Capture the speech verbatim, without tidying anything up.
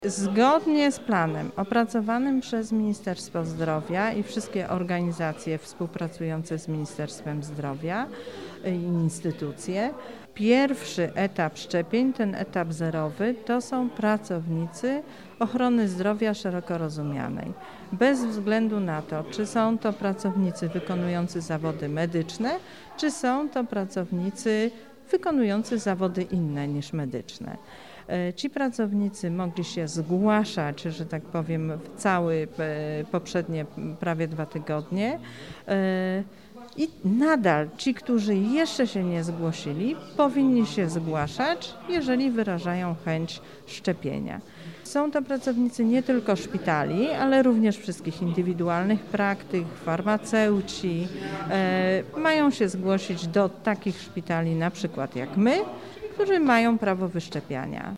Zgodnie z planem opracowanym przez Ministerstwo Zdrowia i wszystkie organizacje współpracujące z Ministerstwem Zdrowia i instytucje, pierwszy etap szczepień, ten etap zerowy, to są pracownicy ochrony zdrowia szeroko rozumianej. Bez względu na to, czy są to pracownicy wykonujący zawody medyczne, czy są to pracownicy wykonujący zawody inne niż medyczne. Ci pracownicy mogli się zgłaszać, że tak powiem, w całe poprzednie prawie dwa tygodnie i nadal ci, którzy jeszcze się nie zgłosili, powinni się zgłaszać, jeżeli wyrażają chęć szczepienia. Są to pracownicy nie tylko szpitali, ale również wszystkich indywidualnych praktyk, farmaceuci. Mają się zgłosić do takich szpitali na przykład jak my, którzy mają prawo wyszczepiania.